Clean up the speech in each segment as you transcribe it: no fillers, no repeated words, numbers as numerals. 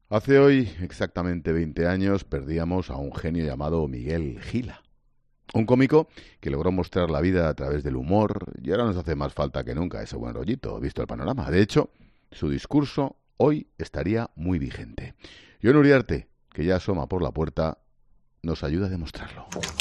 Hace hoy exactamente 20 años perdíamos a un genio llamado Miguel Gila. Un cómico que logró mostrar la vida a través del humor y ahora nos hace más falta que nunca ese buen rollito, visto el panorama. De hecho, su discurso hoy estaría muy vigente. Jon Uriarte, que ya asoma por la puerta, nos ayuda a demostrarlo.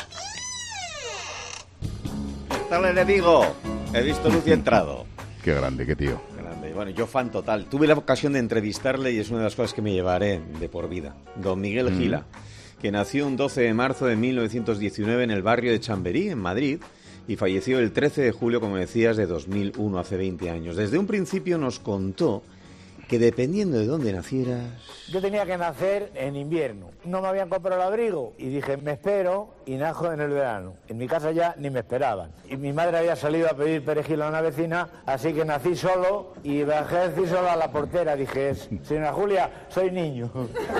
¿Qué tal, le digo? He visto luz y entrado. Qué grande, qué tío. Grande. Bueno, yo fan total. Tuve la ocasión de entrevistarle y es una de las cosas que me llevaré de por vida. Don Miguel Gila, que nació un 12 de marzo de 1919 en el barrio de Chamberí, en Madrid, y falleció el 13 de julio, como decías, de 2001, hace 20 años. Desde un principio nos contó que dependiendo de dónde nacieras... Yo tenía que nacer en invierno. No me habían comprado el abrigo y dije, me espero y najo en el verano. En mi casa ya ni me esperaban. Y mi madre había salido a pedir perejil a una vecina, así que nací solo y bajé a decir solo a la portera. Dije, señora Julia, soy niño.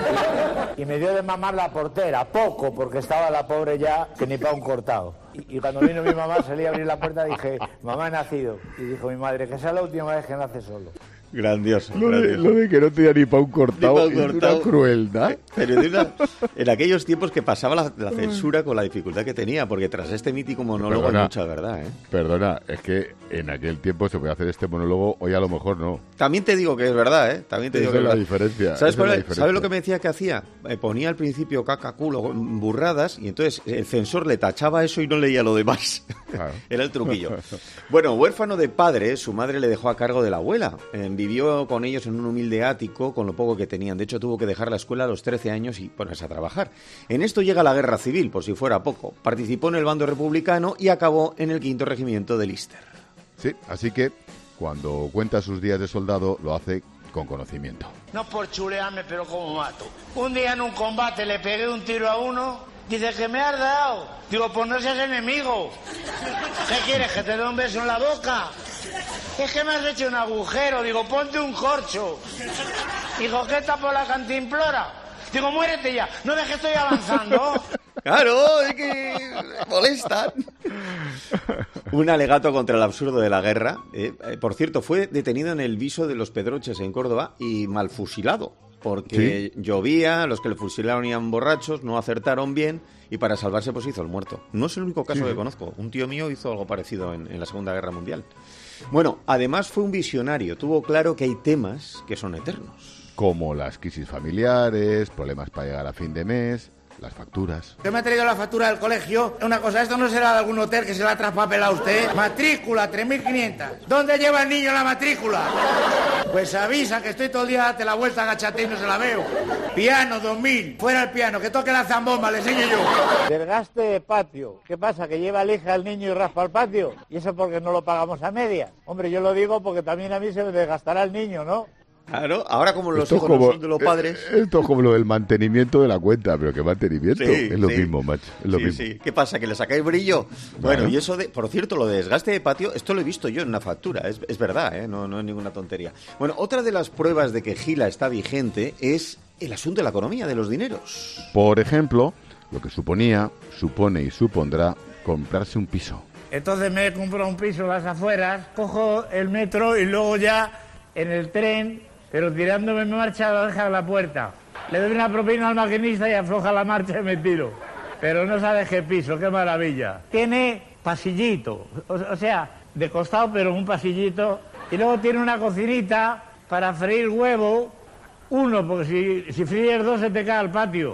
Y me dio de mamar la portera, poco, porque estaba la pobre ya que ni pa' un cortado. Y cuando vino mi mamá, salí a abrir la puerta y dije, mamá, he nacido. Y dijo mi madre, que sea la última vez que nace solo. Grandioso. Lo de que no tenía ni pa' un cortado, es una crueldad. Pero en aquellos tiempos que pasaba la censura con la dificultad que tenía, porque tras este mítico monólogo hay mucha verdad, ¿eh? Perdona, es que en aquel tiempo se podía hacer este monólogo, hoy a lo mejor no. También te digo que es verdad, ¿eh? También te digo Esa que es la diferencia. ¿Sabes lo que me decía que hacía? Ponía al principio caca, culo, burradas, y entonces el censor le tachaba eso y no leía lo demás. Claro. Era el truquillo. Bueno, huérfano de padre, su madre le dejó a cargo de la abuela. Vivió con ellos en un humilde ático con lo poco que tenían. De hecho, tuvo que dejar la escuela a los 13 años y ponerse a trabajar. En esto llega la guerra civil, por si fuera poco. Participó en el bando republicano y acabó en el 5º regimiento de Lister. Sí, así que cuando cuenta sus días de soldado lo hace con conocimiento. No por chulearme, pero como mato. Un día en un combate le pegué un tiro a uno, dice que me has dado. Digo, pues no seas enemigo. ¿Qué quieres, que te dé un beso en la boca? Es que me has hecho un agujero. Digo, ponte un corcho. Digo, ¿qué tapo la cantimplora? Digo, muérete ya. ¿No ves que estoy avanzando? Claro, es que molestan. Un alegato contra el absurdo de la guerra. Por cierto, fue detenido en el viso de los Pedroches en Córdoba y mal fusilado. Porque llovía, los que le fusilaron iban borrachos, no acertaron bien y para salvarse pues hizo el muerto. No es el único caso que conozco. Un tío mío hizo algo parecido en la Segunda Guerra Mundial. Bueno, además fue un visionario. Tuvo claro que hay temas que son eternos. Como las crisis familiares, problemas para llegar a fin de mes, las facturas. Yo me he traído la factura del colegio. Una cosa, esto no será de algún hotel que se la ha traspapelado usted. Matrícula, 3.500. ¿Dónde lleva el niño la matrícula? Pues avisa que estoy todo el día, date la vuelta, agachate y no se la veo. Piano, 2.000. Fuera el piano, que toque la zambomba, le enseño yo. Desgaste de patio. ¿Qué pasa? ¿Que lleva lija el niño y raspa el patio? ¿Y eso porque no lo pagamos a media? Hombre, yo lo digo porque también a mí se me desgastará el niño, ¿no? Claro, ahora como los hijos no son de los padres... Esto es como lo del mantenimiento de la cuenta, pero ¿qué mantenimiento? Es lo mismo, macho, es lo mismo. Sí. ¿Qué pasa, que le sacáis brillo? Bueno, y eso de... Por cierto, lo de desgaste de patio, esto lo he visto yo en una factura, es verdad, ¿eh? No es ninguna tontería. Bueno, otra de las pruebas de que Gila está vigente es el asunto de la economía, de los dineros. Por ejemplo, lo que suponía, supone y supondrá comprarse un piso. Entonces me he comprado un piso en las afueras, cojo el metro y luego ya en el tren... Pero tirándome en marcha lo deja en la puerta. Le doy una propina al maquinista y afloja la marcha y me tiro. Pero no sabes qué piso, qué maravilla. Tiene pasillito, o sea, de costado pero un pasillito. Y luego tiene una cocinita para freír huevo. Uno, porque si fríes dos se te cae al patio.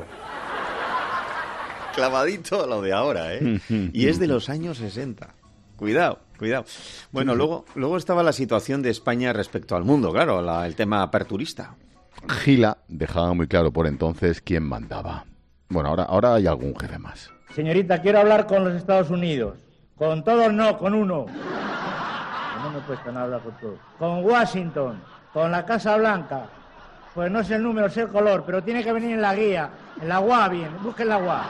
Clavadito a lo de ahora, ¿eh? Y es de los años 60. Cuidado. Bueno, luego estaba la situación de España respecto al mundo, claro, el tema aperturista. Gila dejaba muy claro por entonces quién mandaba. Bueno, ahora hay algún jefe más. Señorita, quiero hablar con los Estados Unidos. Con todos no, con uno. No me cuesta nada hablar con todos. Con Washington, con la Casa Blanca. Pues no sé el número, sé el color, pero tiene que venir en la guía. En la UA, bien, busquen la UA.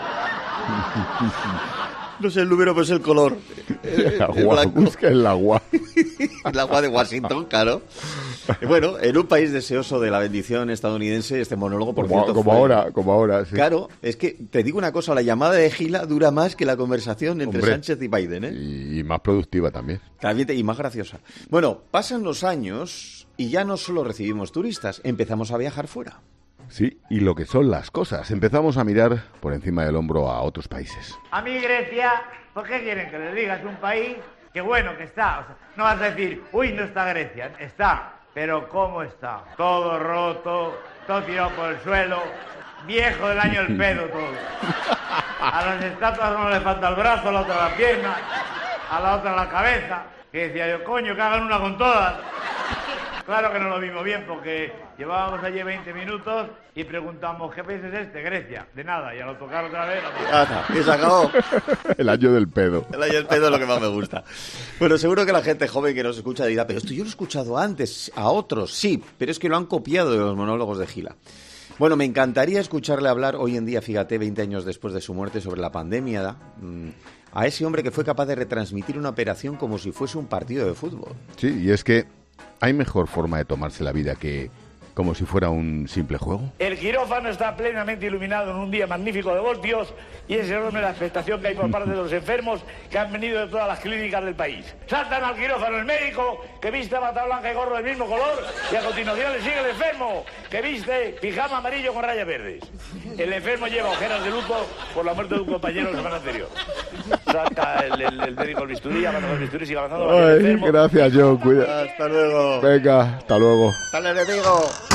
No sé el número, pero es el color. Busca el agua. El agua de Washington, claro. Bueno, en un país deseoso de la bendición estadounidense, este monólogo, por cierto, como ahora, sí. Claro, es que te digo una cosa, la llamada de Gila dura más que la conversación entre Sánchez y Biden, ¿eh? Y más productiva también. Y más graciosa. Bueno, pasan los años y ya no solo recibimos turistas, empezamos a viajar fuera. Sí, y lo que son las cosas. Empezamos a mirar por encima del hombro a otros países. A mí Grecia, ¿por qué quieren que les diga? Es un país que bueno que está. O sea, no vas a decir, uy, no está Grecia. Está, pero ¿cómo está? Todo roto, todo tirado por el suelo, viejo del año el pedo todo. A las estatuas no le falta el brazo, a la otra la pierna, a la otra la cabeza. Que decía yo, coño, que hagan una con todas. Claro que no lo vimos bien porque llevábamos allí 20 minutos y preguntamos, ¿qué país es este? Grecia. De nada, y al tocar otra vez... Y se acabó. El año del pedo. El año del pedo es lo que más me gusta. Bueno, seguro que la gente joven que nos escucha dirá, pero esto yo lo he escuchado antes, a otros, sí, pero es que lo han copiado de los monólogos de Gila. Bueno, me encantaría escucharle hablar hoy en día, fíjate, 20 años después de su muerte, sobre la pandemia, a ese hombre que fue capaz de retransmitir una operación como si fuese un partido de fútbol. Sí, y es que hay mejor forma de tomarse la vida que como si fuera un simple juego. El quirófano está plenamente iluminado en un día magnífico de voltios y es enorme la expectación que hay por parte de los enfermos que han venido de todas las clínicas del país. Saltan al quirófano el médico que viste bata blanca y gorro del mismo color y a continuación le sigue el enfermo que viste pijama amarillo con rayas verdes. El enfermo lleva ojeras de luto por la muerte de un compañero la semana anterior. Saca el médico el bisturí, avanza con el bisturí, sigue avanzando. Ay, gracias, John, cuida. Hasta luego. Venga, hasta luego. Hasta luego, digo.